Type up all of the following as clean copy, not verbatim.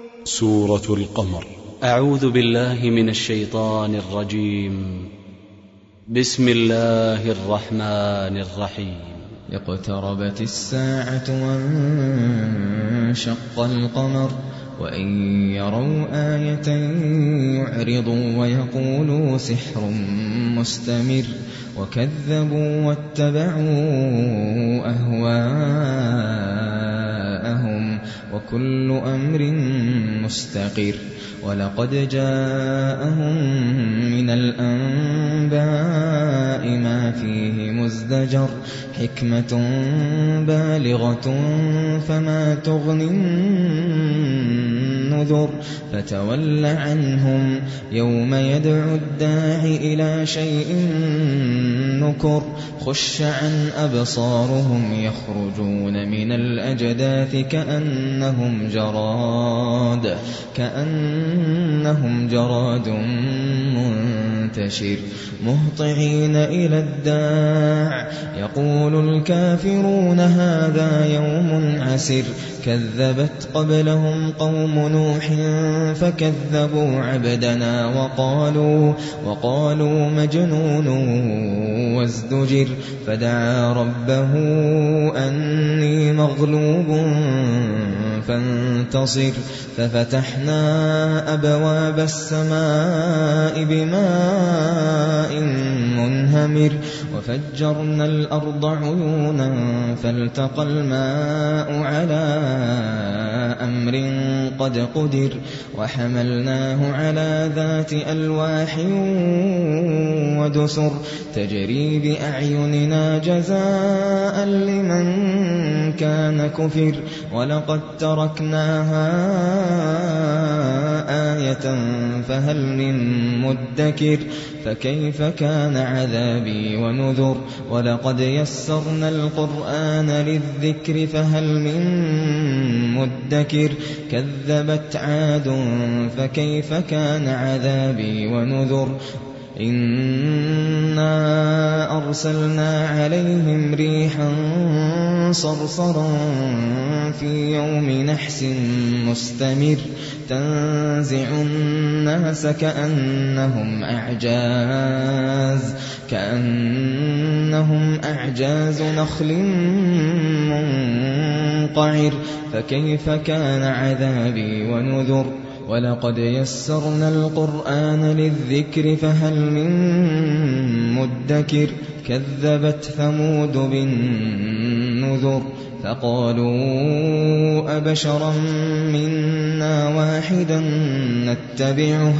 سورة القمر. أعوذ بالله من الشيطان الرجيم. بسم الله الرحمن الرحيم. اقتربت الساعة وانشق القمر وإن يروا آية يعرضوا ويقولوا سحر مستمر وكذبوا واتبعوا أهواءهم وكل أمر مستقر ولقد جاءهم من الأنباء ما فيه مزدجر حكمة بالغة فما تغني النذر فتول عنهم يوم يدعو الداع إلى شيء نكر خش عن أبصارهم يخرجون من الأجداث كأنهم جراد منتشر مهطعين إلى الداع يقول الكافرون هذا يوم عسر كذبت قبلهم قوم نوح فكذبوا عبدنا وقالوا مجنون وازدجر فدعا ربه أني مغلوب فانتصر ففتحنا أبواب السماء بماء منهمر وفجرنا الأرض عيونا فالتقى الماء على أمر قد قدر وحملناه على ذات ألواح ودسر تجري بأعيننا جزاء لمن كان كفر ولقد تركناها آية فهل من مدكر فكيف كان عذابي ونذر ولقد يسرنا القرآن للذكر فهل من مدكر كذبت عاد فكيف كان عذابي ونذر إنا أرسلنا عليهم ريحا صرصرا في يوم نحس مستمر تنزع الناس كأنهم أعجاز نخل منقعر فكيف كان عذابي ونذر ولقد يسرنا القرآن للذكر فهل من مدكر كذبت ثمود بالنذر فقالوا أبشرا منا واحدا نتبعه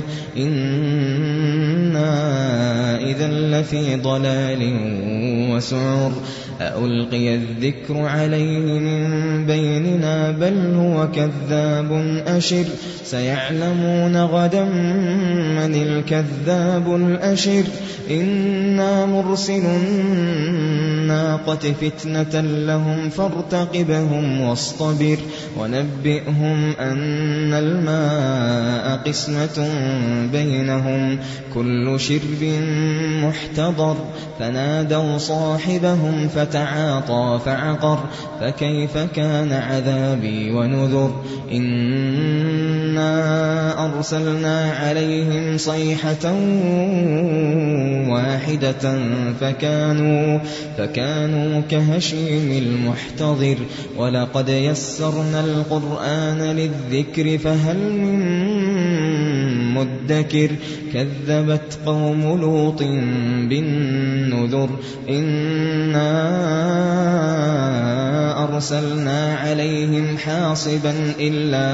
إنا إذا لفي ضلال وسعر ألقي الذكر عليه من بيننا بل هو كذاب أشر سيعلمون غدا من الكذاب الأشر إنا مرسل الناقة فتنة لهم فارتقبهم واصطبر ونبئهم أن الماء قسمة بينهم كل شرب محتضر فنادوا صاحبهم فتعاطى فعقر فكيف كان عذابي ونذر إنا أرسلنا عليهم صيحة واحدة فكانوا كهشيم المحتضر ولقد يسرنا القرآن للذكر فهل من مدكر كذبت قوم لوط بالنذر إنا أرسلنا عليهم حاصبا إلا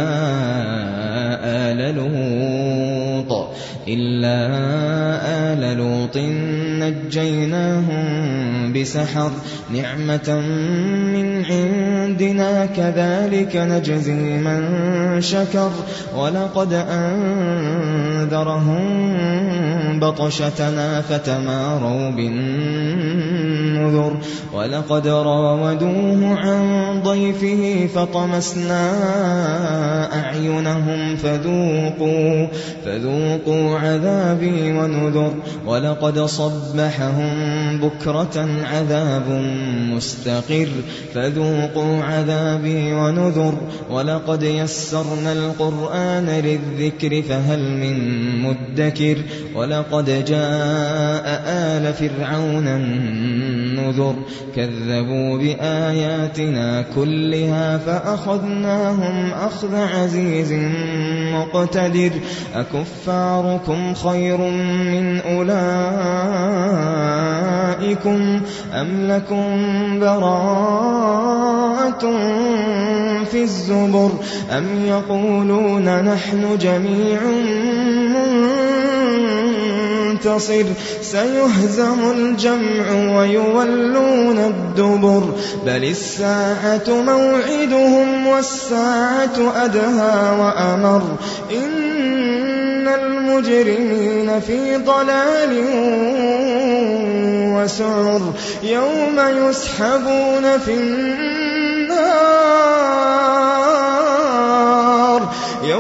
آل لوط نجيناهم بسحر نعمة من عندنا كذلك نجزي من شكر ولقد أنذرهم بطشتنا فتماروا بالنذر ولقد راودوه عن ضيفه فطمسنا أعينهم فذوقوا عذابي ونذر ولقد صبحهم بكرة عذاب مستقر فذوقوا عذابي ونذر ولقد يسرنا القرآن للذكر فهل من مدكر ولقد جاء آل فرعون النذر كذبوا بآياتنا كلها فأخذناهم أخذ عزيز مقتدر أكفاركم خير من أولئكم أم لكم براءة في الزبر أم يقولون نحن جميع منتصر سيهزم الجمع ويولون الدبر بل الساعة موعدهم والساعة أدهى وأمر إن المجرمين في ضلال وسعر يوم يسحبون في النار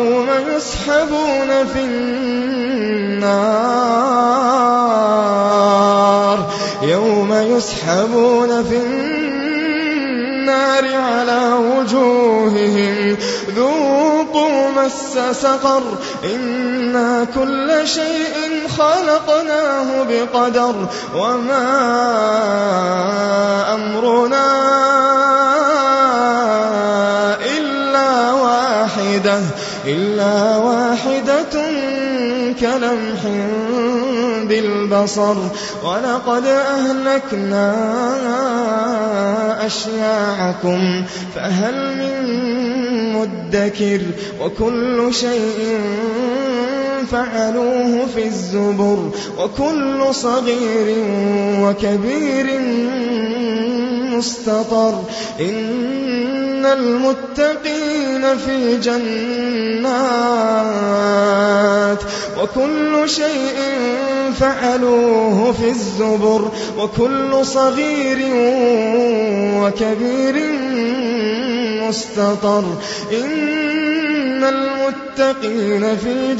يوم يسحبون في النار على وجوههم ذوقوا مس سقر إنا كل شيء خلقناه بقدر وما أمرنا إلا واحدة كلمح بالبصر ولقد أهلكنا أشياعكم فهل من مدكر وكل شيء فعلوه في الزبر وكل صغير وكبير مستطر إن المتقين في جنات وكل شيء فعلوه في الزبر وكل صغير وكبير مستطر إن المتقين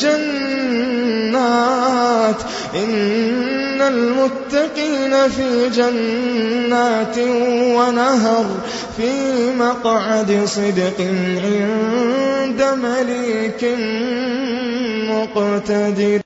في جنات ونهر في مقعد صدق عند مليك مقتدر.